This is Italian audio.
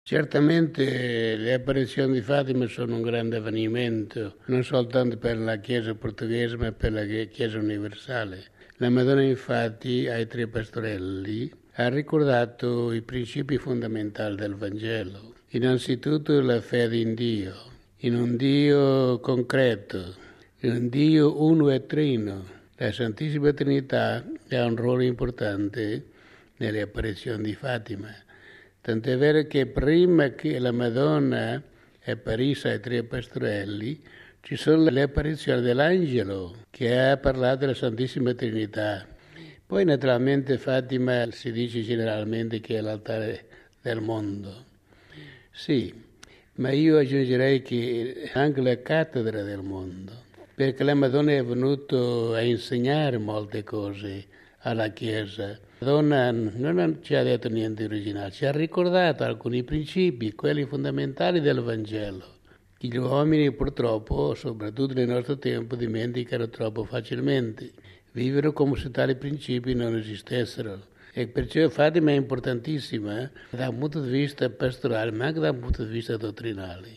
Certamente le apparizioni di Fatima sono un grande avvenimento, non soltanto per la Chiesa portoghese, ma per la Chiesa universale. La Madonna, infatti, ai tre pastorelli ha ricordato i principi fondamentali del Vangelo. Innanzitutto la fede in Dio, in un Dio concreto, in un Dio uno e trino. La Santissima Trinità ha un ruolo importante nelle apparizioni di Fatima. Tant'è vero che prima che la Madonna apparisse ai tre pastorelli, ci sono le apparizioni dell'angelo che ha parlato della Santissima Trinità. Poi naturalmente Fatima si dice generalmente che è l'altare del mondo. Sì, ma io aggiungerei che è anche la cattedra del mondo, perché la Madonna è venuta a insegnare molte cose alla Chiesa. La donna non ci ha detto niente di originale, ci ha ricordato alcuni principi, quelli fondamentali del Vangelo, che gli uomini purtroppo, soprattutto nel nostro tempo, dimenticano troppo facilmente. Vivono come se tali principi non esistessero. E perciò Fatima è importantissima da un punto di vista pastorale, ma anche da un punto di vista dottrinale.